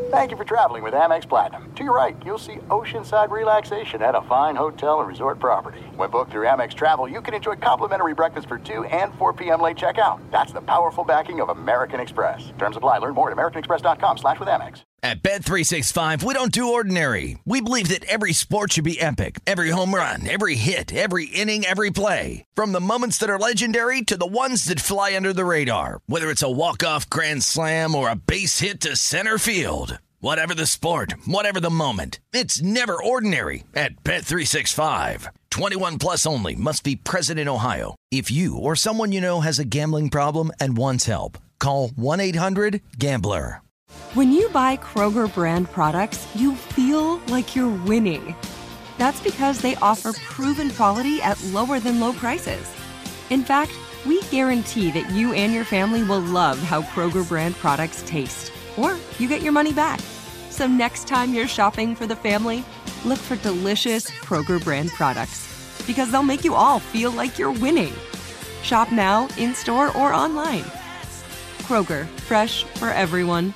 Thank you for traveling with Amex Platinum. To your right, you'll see oceanside relaxation at a fine hotel and resort property. When booked through Amex Travel, you can enjoy complimentary breakfast for 2 and 4 p.m. late checkout. That's the powerful backing of American Express. Terms apply. Learn more at americanexpress.com/withAmex. At Bet365, we don't do ordinary. We believe that every sport should be epic. Every home run, every hit, every inning, every play. From the moments that are legendary to the ones that fly under the radar. Whether it's a walk-off grand slam or a base hit to center field. Whatever the sport, whatever the moment. It's never ordinary at Bet365. 21 plus only. Must be present in Ohio. If you or someone you know has a gambling problem and wants help, call 1-800-GAMBLER. When you buy Kroger brand products, you feel like you're winning. That's because they offer proven quality at lower than low prices. In fact, we guarantee that you and your family will love how Kroger brand products taste, or you get your money back. So next time you're shopping for the family, look for delicious Kroger brand products, because they'll make you all feel like you're winning. Shop now, in-store, or online. Kroger, fresh for everyone.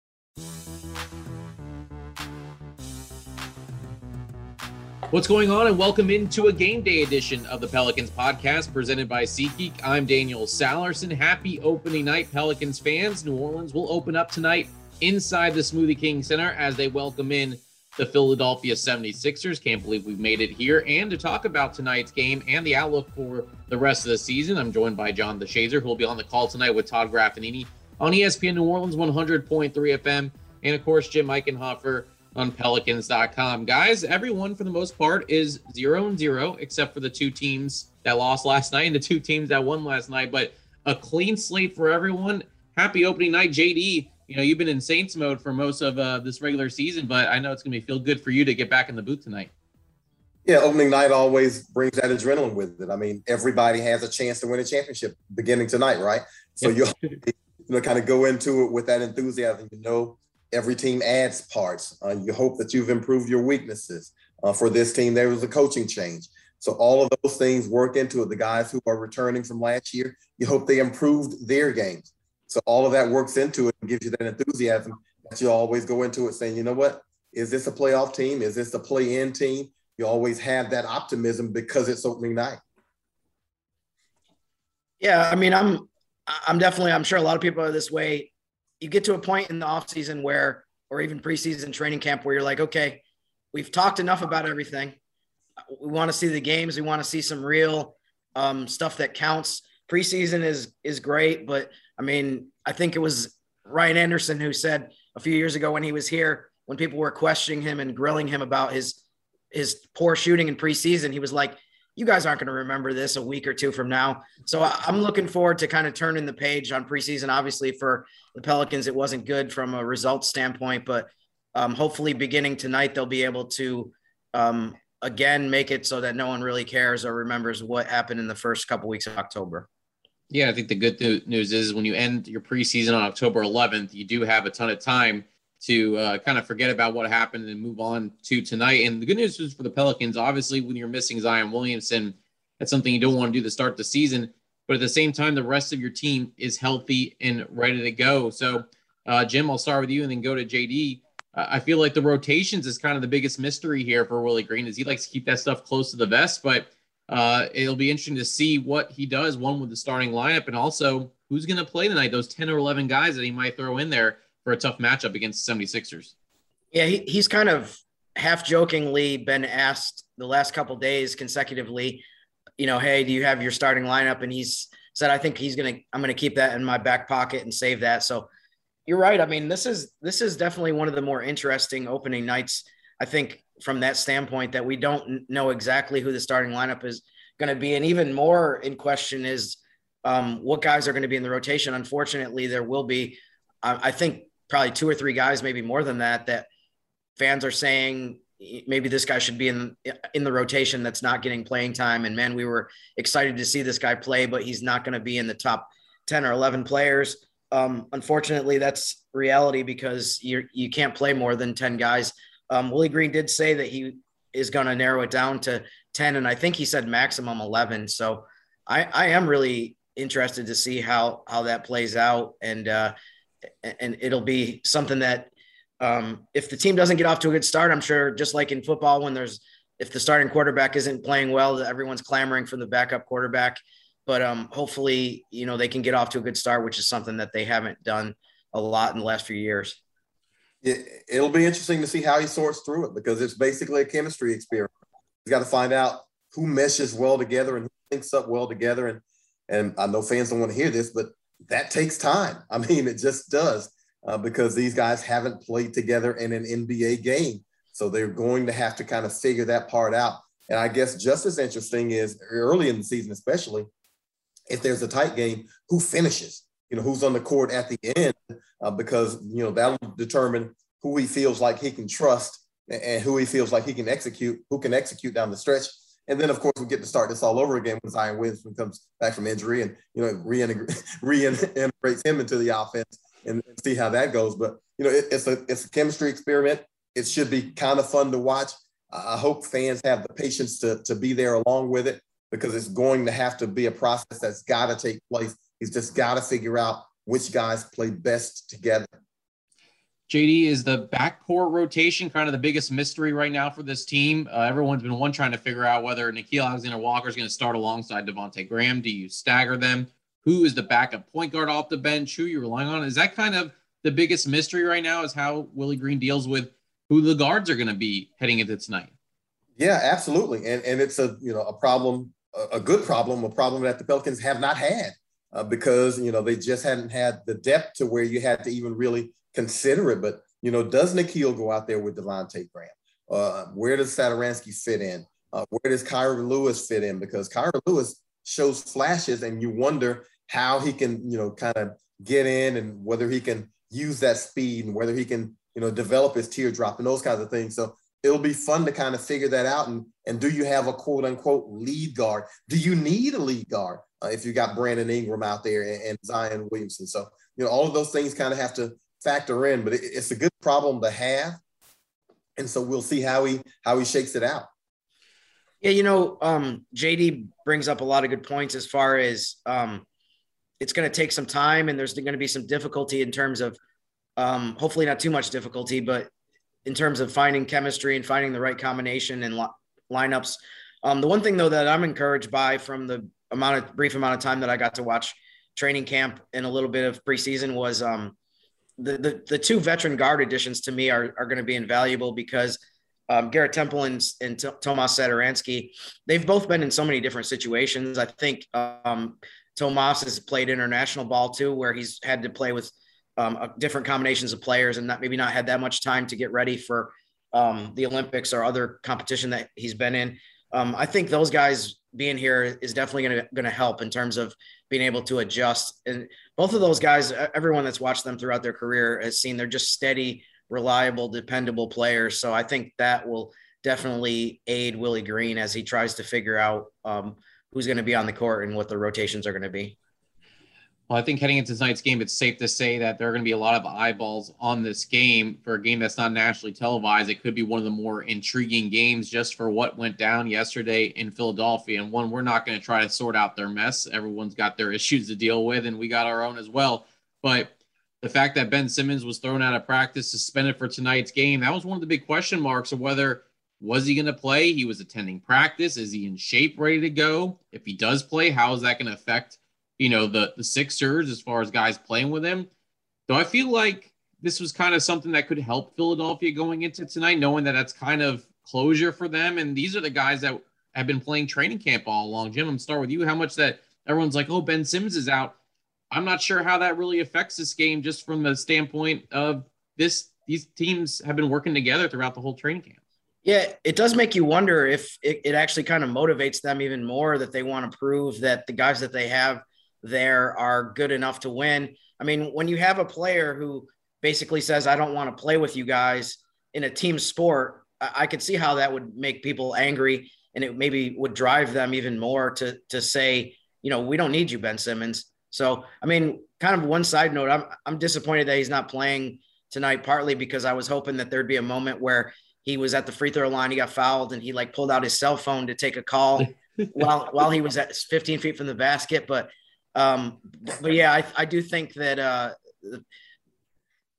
What's going on, and welcome into a game day edition of the Pelicans podcast presented by SeatGeek. I'm Daniel Sallerson. Happy opening night, Pelicans fans. New Orleans will open up tonight inside the Smoothie King Center as they welcome in the Philadelphia 76ers. Can't believe we've made it here. And to talk about tonight's game and the outlook for the rest of the season, I'm joined by John DeShazer, who will be on the call tonight with Todd Graffinini on ESPN New Orleans 100.3 FM, and of course Jim Eichenhofer on Pelicans.com. Guys, everyone for the most part is 0-0, except for the two teams that lost last night and the two teams that won last night. But a clean slate for everyone. Happy opening night, JD. You know, you've been in Saints mode for most of this regular season, but I know it's going to feel good for you to get back in the booth tonight. Yeah, opening night always brings that adrenaline with it. I mean, everybody has a chance to win a championship beginning tonight, right? So Yep. you'll kind of go into it with that enthusiasm. You know, every team adds parts. You hope that you've improved your weaknesses. For this team, there was a coaching change. So all of those things work into it. The guys who are returning from last year, you hope they improved their games. So all of that works into it and gives you that enthusiasm that you always go into it saying, you know what, is this a playoff team? Is this a play-in team? You always have that optimism because it's opening night. Yeah, I mean, I'm sure a lot of people are this way. You get to a point in the offseason where, or even preseason training camp, where you're like, okay, we've talked enough about everything. We want to see the games. We want to see some real stuff that counts. Preseason is great, but I mean, I think it was Ryan Anderson who said a few years ago when he was here, when people were questioning him and grilling him about his poor shooting in preseason, he was like, you guys aren't going to remember this a week or two from now. So I'm looking forward to kind of turning the page on preseason. Obviously for the Pelicans, it wasn't good from a results standpoint, but hopefully beginning tonight, they'll be able to again, make it so that no one really cares or remembers what happened in the first couple weeks of October. Yeah, I think the good news is when you end your preseason on October 11th, you do have a ton of time to kind of forget about what happened and move on to tonight. And the good news is for the Pelicans, obviously, when you're missing Zion Williamson, that's something you don't want to do to start the season. But at the same time, the rest of your team is healthy and ready to go. So, Jim, I'll start with you and then go to JD. I feel like the rotations is kind of the biggest mystery here for Willie Green, is he likes to keep that stuff close to the vest, but it'll be interesting to see what he does, one with the starting lineup, and also who's going to play tonight, those 10 or 11 guys that he might throw in there for a tough matchup against the 76ers. Yeah, he's kind of half jokingly been asked the last couple of days consecutively, you know, hey, do you have your starting lineup? And he's said, I think I'm going to keep that in my back pocket and save that. So you're right. I mean, this is definitely one of the more interesting opening nights, I think, from that standpoint, that we don't know exactly who the starting lineup is going to be. And even more in question is what guys are going to be in the rotation. Unfortunately, there will be, I think, probably 2 or 3 guys, maybe more than that fans are saying maybe this guy should be in the rotation that's not getting playing time. And man, we were excited to see this guy play, but he's not going to be in the top 10 or 11 players. Unfortunately, that's reality because you can't play more than 10 guys. Willie Green did say that he is going to narrow it down to 10, and I think he said maximum 11. So I am really interested to see how that plays out, and it'll be something that If the team doesn't get off to a good start, I'm sure just like in football, if the starting quarterback isn't playing well, everyone's clamoring for the backup quarterback. But hopefully, they can get off to a good start, which is something that they haven't done a lot in the last few years. It'll be interesting to see how he sorts through it, because it's basically a chemistry experiment. He's got to find out who meshes well together and who links up well together. And I know fans don't want to hear this, but that takes time. I mean, it just does, because these guys haven't played together in an NBA game. So they're going to have to kind of figure that part out. And I guess just as interesting is early in the season, especially if there's a tight game, who finishes, who's on the court at the end, because, that'll determine who he feels like he can trust and who he feels like he can execute, who can execute down the stretch. And then, of course, we get to start this all over again when Zion Williamson comes back from injury and, reintegrates him into the offense and see how that goes. But, it's a chemistry experiment. It should be kind of fun to watch. I hope fans have the patience to be there along with it, because it's going to have to be a process that's got to take place. He's just got to figure out which guys play best together. JD, is the backcourt rotation kind of the biggest mystery right now for this team? Everyone's been trying to figure out whether Nickeil Alexander-Walker is going to start alongside Devontae Graham. Do you stagger them? Who is the backup point guard off the bench? Who you're relying on? Is that kind of the biggest mystery right now, is how Willie Green deals with who the guards are going to be heading into tonight? Yeah, absolutely. And it's a problem, a good problem, a problem that the Pelicans have not had, because, they just hadn't had the depth to where you had to even really consider it. But, does Nickeil go out there with Devontae Graham? Where does Satoransky fit in? Where does Kyra Lewis fit in? Because Kyra Lewis shows flashes and you wonder how he can, kind of get in, and whether he can use that speed and whether he can, develop his teardrop and those kinds of things. So it'll be fun to kind of figure that out. And do you have a quote unquote lead guard? Do you need a lead guard if you got Brandon Ingram out there and Zion Williamson? So, all of those things kind of have to factor in, but it's a good problem to have. And so we'll see how he shakes it out. Yeah. JD brings up a lot of good points as far as it's going to take some time, and there's going to be some difficulty in terms of hopefully not too much difficulty, but in terms of finding chemistry and finding the right combination and lineups. The one thing, though, that I'm encouraged by from the brief amount of time that I got to watch training camp and a little bit of preseason was the two veteran guard additions to me are going to be invaluable, because Garrett Temple and Tomas Satoransky, they've both been in so many different situations. I think Tomas has played international ball too, where he's had to play with different combinations of players and maybe not had that much time to get ready for the Olympics or other competition that he's been in. I think those guys being here is definitely going to help in terms of being able to adjust. And both of those guys, everyone that's watched them throughout their career has seen they're just steady, reliable, dependable players. So I think that will definitely aid Willie Green as he tries to figure out who's going to be on the court and what the rotations are going to be. Well, I think heading into tonight's game, it's safe to say that there are going to be a lot of eyeballs on this game. For a game that's not nationally televised, it could be one of the more intriguing games just for what went down yesterday in Philadelphia. And one, we're not going to try to sort out their mess. Everyone's got their issues to deal with, and we got our own as well. But the fact that Ben Simmons was thrown out of practice, suspended for tonight's game, that was one of the big question marks of whether was he going to play? He was attending practice. Is he in shape, ready to go? If he does play, how is that going to affect the Sixers as far as guys playing with him? So I feel like this was kind of something that could help Philadelphia going into tonight, knowing that that's kind of closure for them. And these are the guys that have been playing training camp all along. Jim, I'm start with you. How much that everyone's like, oh, Ben Simmons is out. I'm not sure how that really affects this game, just from the standpoint of these teams have been working together throughout the whole training camp. Yeah, it does make you wonder if it actually kind of motivates them even more, that they want to prove that the guys that they have there are good enough to win. I mean, when you have a player who basically says, I don't want to play with you guys in a team sport, I could see how that would make people angry, and it maybe would drive them even more to say, we don't need you, Ben Simmons. So, I mean, kind of one side note, I'm disappointed that he's not playing tonight, partly because I was hoping that there'd be a moment where he was at the free throw line, he got fouled, and he pulled out his cell phone to take a call while he was at 15 feet from the basket. But yeah, I do think that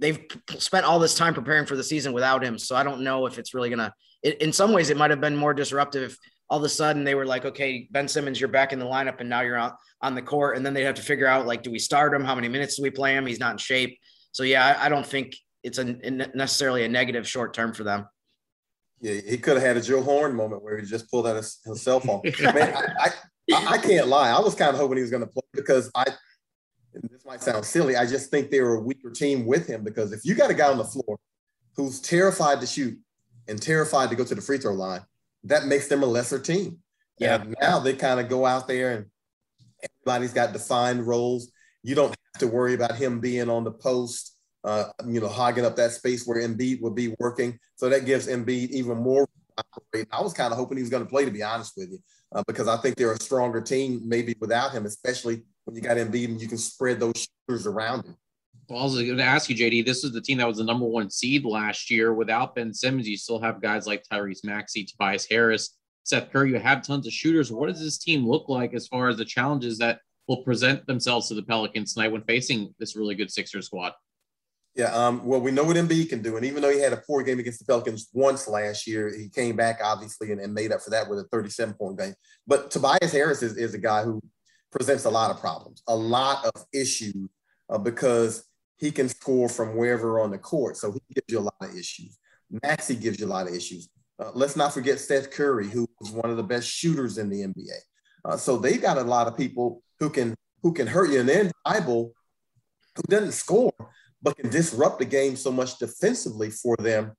they've spent all this time preparing for the season without him. So I don't know if it's really going to, in some ways it might've been more disruptive if all of a sudden they were like, okay, Ben Simmons, you're back in the lineup and now you're on the court. And then they have to figure out, like, do we start him? How many minutes do we play him? He's not in shape. So yeah, I don't think it's necessarily a negative short-term for them. Yeah, he could have had a Joe Horn moment where he just pulled out his cell phone. Man, I can't lie. I was kind of hoping he was going to play because this might sound silly, I just think they were a weaker team with him, because if you got a guy on the floor who's terrified to shoot and terrified to go to the free throw line, that makes them a lesser team. Yeah. And now they kind of go out there and everybody's got defined roles. You don't have to worry about him being on the post, hogging up that space where Embiid would be working. So that gives Embiid even more. I was kind of hoping he was going to play, to be honest with you, because I think they're a stronger team maybe without him, especially when you got Embiid and you can spread those shooters around him. Well, I was going to ask you, JD, this is the team that was the number 1 seed last year. Without Ben Simmons, you still have guys like Tyrese Maxey, Tobias Harris, Seth Curry. You have tons of shooters. What does this team look like as far as the challenges that will present themselves to the Pelicans tonight when facing this really good Sixers squad? Yeah, well, we know what Embiid can do. And even though he had a poor game against the Pelicans once last year, he came back, obviously, and made up for that with a 37-point game. But Tobias Harris is a guy who presents a lot of problems, a lot of issues, because he can score from wherever on the court. So he gives you a lot of issues. Maxey gives you a lot of issues. Let's not forget Seth Curry, who is one of the best shooters in the NBA. So they've got a lot of people who can hurt you. And then Thibault, who doesn't score, but can disrupt the game so much defensively for them.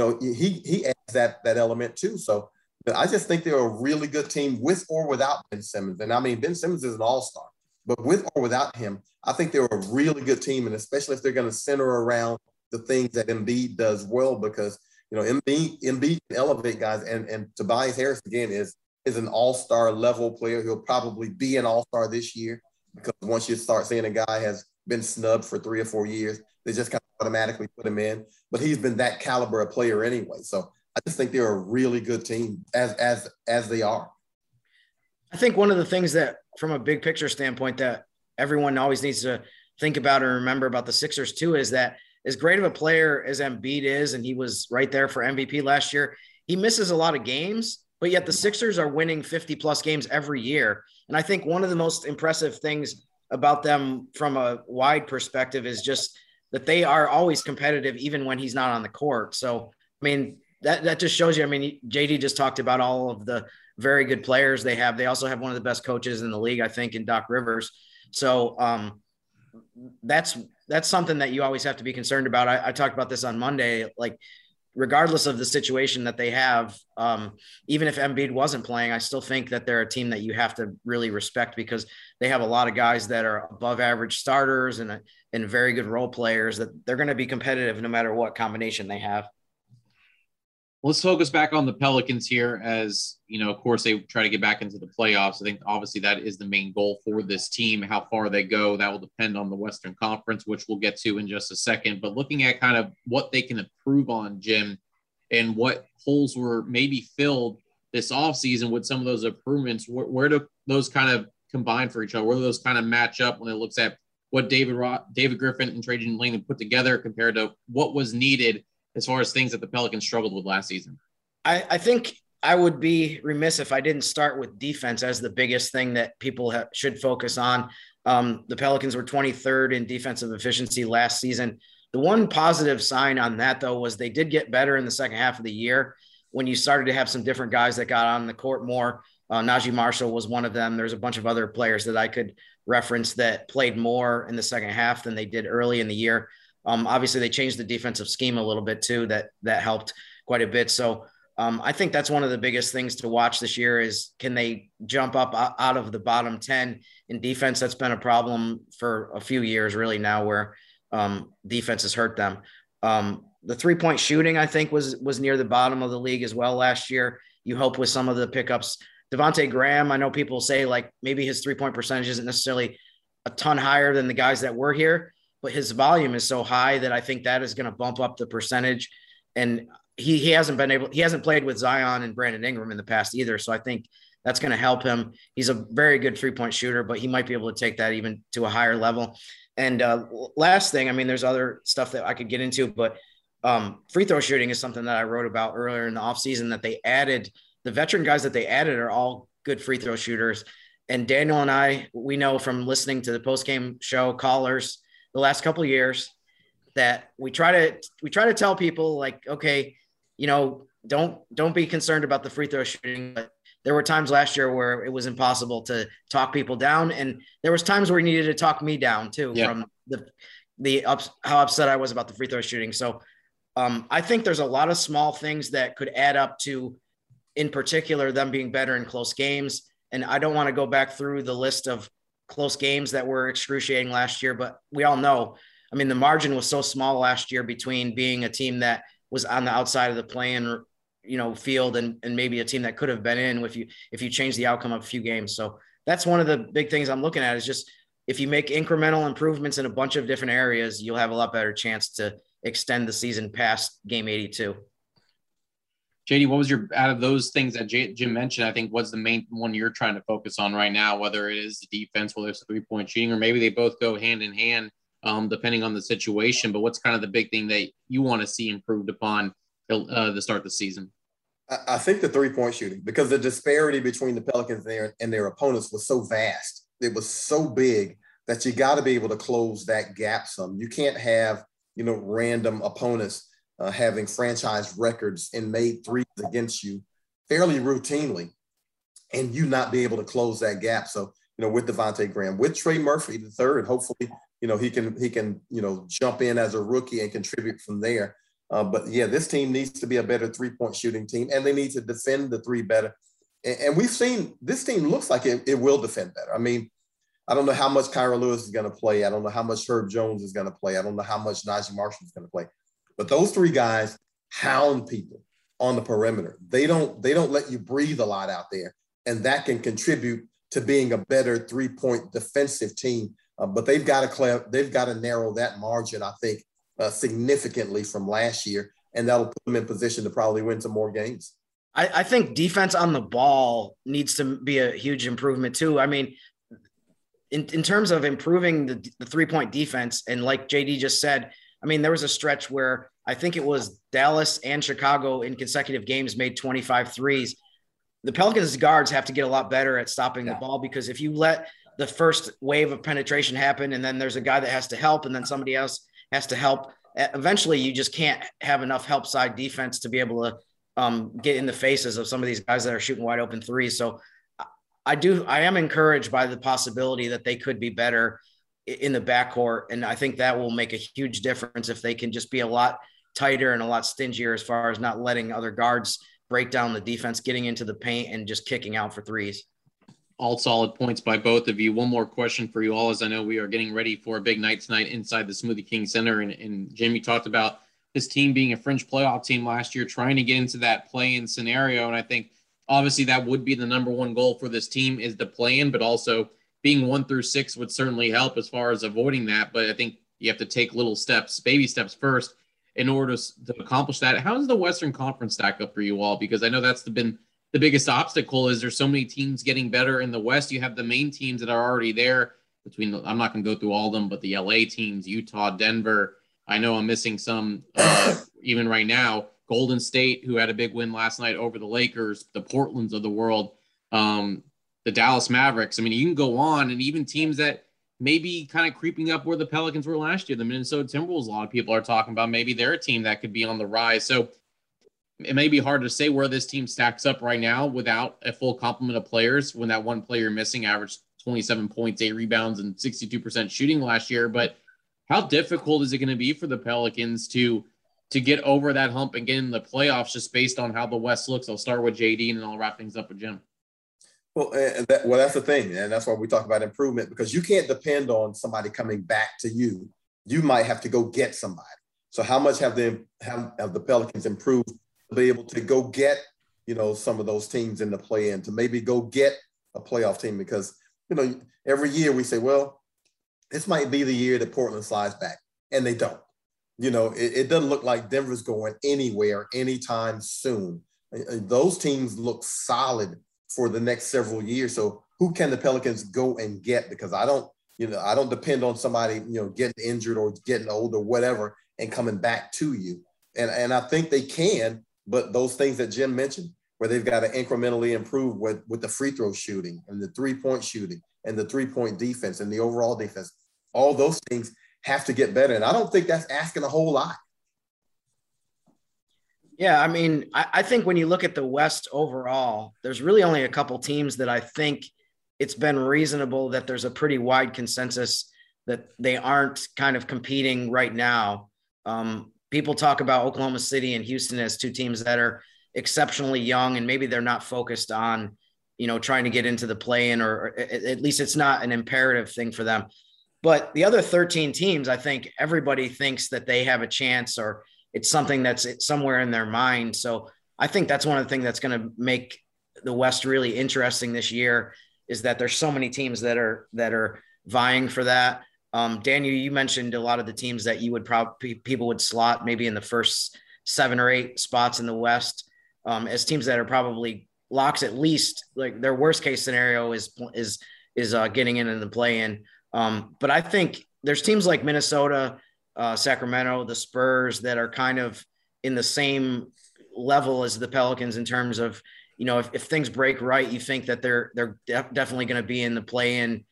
He adds that element too. So I just think they're a really good team with or without Ben Simmons. And I mean, Ben Simmons is an all-star, but with or without him, I think they're a really good team. And especially if they're going to center around the things that Embiid does well, because, Embiid can elevate guys. And Tobias Harris, again, is an all-star level player. He'll probably be an all-star this year, because once you start seeing a guy has been snubbed for 3 or 4 years, they just kind of automatically put him in. But he's been that caliber of player anyway. So I just think they're a really good team as they are. I think one of the things that, from a big picture standpoint, that everyone always needs to think about and remember about the Sixers too, is that as great of a player as Embiid is, and he was right there for MVP last year, he misses a lot of games, but yet the Sixers are winning 50+ games every year. And I think one of the most impressive things about them from a wide perspective is just that they are always competitive, even when he's not on the court. So, I mean, that just shows you. I mean, JD just talked about all of the very good players they have. They also have one of the best coaches in the league, I think, in Doc Rivers. So that's something that you always have to be concerned about. I talked about this on Monday, like, regardless of the situation that they have, even if Embiid wasn't playing, I still think that they're a team that you have to really respect, because they have a lot of guys that are above average starters and very good role players, that they're going to be competitive no matter what combination they have. Let's focus back on the Pelicans here, as, of course, they try to get back into the playoffs. I think obviously that is the main goal for this team. How far they go, that will depend on the Western Conference, which we'll get to in just a second. But looking at kind of what they can improve on, Jim, and what holes were maybe filled this offseason with some of those improvements, where do those kind of combine for each other? Where do those kind of match up when it looks at what David Griffin and Trajan Langdon put together compared to what was needed as far as things that the Pelicans struggled with last season? I think I would be remiss if I didn't start with defense as the biggest thing that people should focus on. The Pelicans were 23rd in defensive efficiency last season. The one positive sign on that, though, was they did get better in the second half of the year when you started to have some different guys that got on the court more. Najee Marshall was one of them. There's a bunch of other players that I could reference that played more in the second half than they did early in the year. Obviously, they changed the defensive scheme a little bit too. That helped quite a bit. So I think that's one of the biggest things to watch this year is, can they jump up out of the bottom 10 in defense? That's been a problem for a few years really now, where defense has hurt them. The 3-point shooting, I think, was near the bottom of the league as well last year. You hope with some of the pickups. Devontae Graham, I know people say like maybe his 3-point percentage isn't necessarily a ton higher than the guys that were here, but his volume is so high that I think that is going to bump up the percentage. And he hasn't played with Zion and Brandon Ingram in the past either. So I think That's going to help him. He's a very good 3-point shooter, but he might be able to take that even to a higher level. And last thing, I mean, there's other stuff that I could get into, but free throw shooting is something that I wrote about earlier in the offseason, that they added. The veteran guys that they added are all good free throw shooters. And Daniel and I, we know from listening to the post-game show callers the last couple of years that we try to tell people, like, okay, you know, don't be concerned about the free throw shooting. But there were times last year where it was impossible to talk people down. And there was times where we needed to talk me down too, from how upset I was about the free throw shooting. So I think there's a lot of small things that could add up to, in particular, them being better in close games. And I don't want to go back through the list of close games that were excruciating last year, but we all know, I mean, the margin was so small last year between being a team that was on the outside of the play-in, you know, field and maybe a team that could have been in if you change the outcome of a few games. So that's one of the big things I'm looking at, is just if you make incremental improvements in a bunch of different areas, you'll have a lot better chance to extend the season past game 82. JD, what was out of those things that Jim mentioned, I think what's the main one you're trying to focus on right now, whether it is the defense, whether it's 3-point shooting, or maybe they both go hand in hand, depending on the situation. But what's kind of the big thing that you want to see improved upon to start the season? I think the 3-point shooting, because the disparity between the Pelicans and their opponents was so vast. It was so big that you got to be able to close that gap some. You can't have, you know, random opponents having franchise records and made threes against you fairly routinely, and you not be able to close that gap. So, you know, with Devontae Graham, with Trey Murphy the third, hopefully, you know, he can, you know, jump in as a rookie and contribute from there. But yeah, this team needs to be a better 3-point shooting team, and they need to defend the three better. And we've seen this team looks like it will defend better. I mean, I don't know how much Kyra Lewis is going to play. I don't know how much Herb Jones is going to play. I don't know how much Najee Marshall is going to play. But those three guys hound people on the perimeter. They don't let you breathe a lot out there, and that can contribute to being a better 3-point defensive team. But they've got to narrow that margin, I think, significantly from last year, and that'll put them in position to probably win some more games. I think defense on the ball needs to be a huge improvement too. I mean, in terms of improving the 3-point defense, and like JD just said, I mean, there was a stretch where I think it was Dallas and Chicago in consecutive games made 25 threes. The Pelicans guards have to get a lot better at stopping the ball, because if you let the first wave of penetration happen and then there's a guy that has to help and then somebody else has to help, eventually you just can't have enough help side defense to be able to get in the faces of some of these guys that are shooting wide open threes. So I am encouraged by the possibility that they could be better in the backcourt. And I think that will make a huge difference if they can just be a lot tighter and a lot stingier as far as not letting other guards break down the defense, getting into the paint and just kicking out for threes. All solid points by both of you. One more question for you all, as I know we are getting ready for a big night tonight inside the Smoothie King Center. And Jim, you talked about this team being a fringe playoff team last year, trying to get into that play-in scenario. And I think obviously that would be the number one goal for this team, is the play-in, but also being 1 through 6 would certainly help as far as avoiding that. But I think you have to take little steps, baby steps first, in order to accomplish that. How does the Western Conference stack up for you all? Because I know that's been the biggest obstacle, is there's so many teams getting better in the West. You have the main teams that are already there between I'm not going to go through all of them, but the LA teams, Utah, Denver. I know I'm missing some even right now. Golden State, who had a big win last night over the Lakers, the Portlands of the world, the Dallas Mavericks. I mean, you can go on, and even teams that maybe kind of creeping up where the Pelicans were last year, the Minnesota Timberwolves, a lot of people are talking about maybe they're a team that could be on the rise. So it may be hard to say where this team stacks up right now without a full complement of players, when that one player missing averaged 27 points, 8 rebounds, and 62% shooting last year. But how difficult is it going to be for the Pelicans to get over that hump and get in the playoffs, just based on how the West looks? I'll start with JD, and then I'll wrap things up with Jim. Well, that's the thing, and that's why we talk about improvement, because you can't depend on somebody coming back to you. You might have to go get somebody. So how much have the Pelicans improved to be able to go get, you know, some of those teams in the play-in, to maybe go get a playoff team? Because, you know, every year we say, well, this might be the year that Portland slides back, and they don't. You know, it doesn't look like Denver's going anywhere anytime soon. Those teams look solid for the next several years. So who can the Pelicans go and get? Because I don't depend on somebody, getting injured or getting old or whatever and coming back to you. And I think they can, but those things that Jim mentioned, where they've got to incrementally improve with the free throw shooting and the 3-point shooting and the 3-point defense and the overall defense, all those things have to get better. And I don't think that's asking a whole lot. Yeah, I mean, I think when you look at the West overall, there's really only a couple teams that I think it's been reasonable that there's a pretty wide consensus that they aren't kind of competing right now. People talk about Oklahoma City and Houston as two teams that are exceptionally young, and maybe they're not focused on, trying to get into the play-in, or at least it's not an imperative thing for them. But the other 13 teams, I think everybody thinks that they have a chance, or it's something that's somewhere in their mind. So I think that's one of the things that's going to make the West really interesting this year, is that there's so many teams that are vying for that. Daniel, you mentioned a lot of the teams that you would people would slot maybe in the first 7 or 8 spots in the West, as teams that are probably locks, at least. Like their worst case scenario is getting in the play-in. But I think there's teams like Minnesota, Sacramento, the Spurs, that are kind of in the same level as the Pelicans in terms of, if things break right, you think that they're definitely going to be in the play-in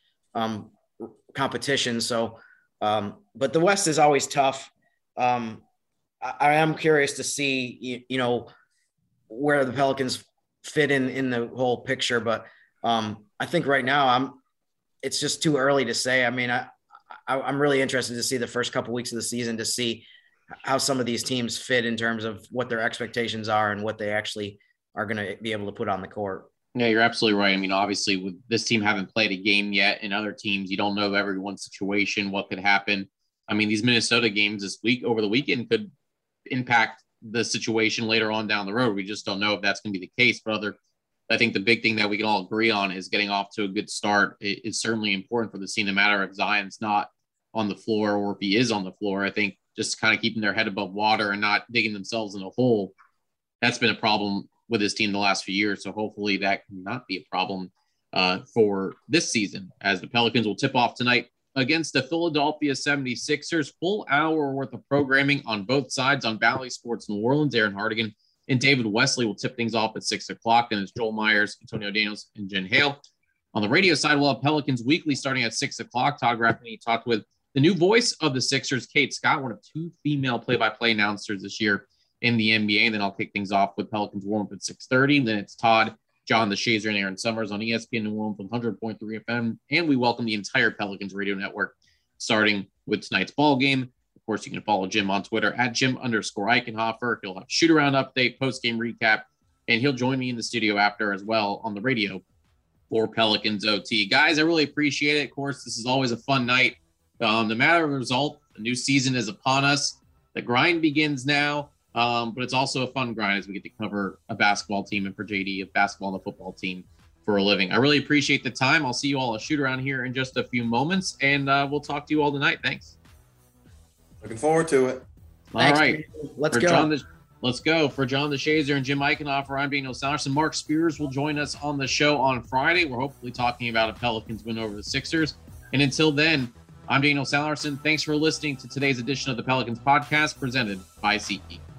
competition. So, but the West is always tough. I am curious to see, where the Pelicans fit in the whole picture. But I think right now it's just too early to say. I mean, I'm really interested to see the first couple weeks of the season to see how some of these teams fit in terms of what their expectations are and what they actually are going to be able to put on the court. Yeah, you're absolutely right. I mean, obviously with this team haven't played a game yet, and other teams, you don't know everyone's situation, what could happen. I mean, these Minnesota games over the weekend could impact the situation later on down the road. We just don't know if that's going to be the case. But I think the big thing that we can all agree on is getting off to a good start. It's certainly important for the team, no matter if Zion's not on the floor or if he is on the floor. I think just kind of keeping their head above water and not digging themselves in a hole, that's been a problem with this team the last few years. So hopefully that cannot be a problem for this season, as the Pelicans will tip off tonight against the Philadelphia 76ers. Full hour worth of programming on both sides on Bally Sports New Orleans. Aaron Hardigan and David Wesley will tip things off at 6 o'clock. And it's Joel Myers, Antonio Daniels, and Jen Hale. On the radio side, we'll have Pelicans Weekly starting at 6 o'clock. Todd Graffini talked with the new voice of the Sixers, Kate Scott, one of 2 female play-by-play announcers this year in the NBA. And then I'll kick things off with Pelicans warm-up at 6:30. Then it's Todd, John DeShazier, and Aaron Summers on ESPN New Orleans 100.3 FM. And we welcome the entire Pelicans radio network, starting with tonight's ball game. Of course, you can follow Jim on Twitter at Jim_Eichenhofer. He'll have shoot-around update, post-game recap, and he'll join me in the studio after as well on the radio for Pelicans OT. Guys, I really appreciate it. Of course, this is always a fun night. No matter the result, the new season is upon us. The grind begins now, but it's also a fun grind as we get to cover a basketball team, and for JD, a basketball and a football team for a living. I really appreciate the time. I'll see you all a shoot around here in just a few moments, and we'll talk to you all tonight. Thanks. Looking forward to it. Thanks, all right. Let's go. Let's go. For John DeShazier and Jim Eichenhofer, I'm Daniel Salerson. Mark Spears will join us on the show on Friday. We're hopefully talking about a Pelicans win over the Sixers. And until then, I'm Daniel Salerson. Thanks for listening to today's edition of the Pelicans podcast presented by SeatGeek.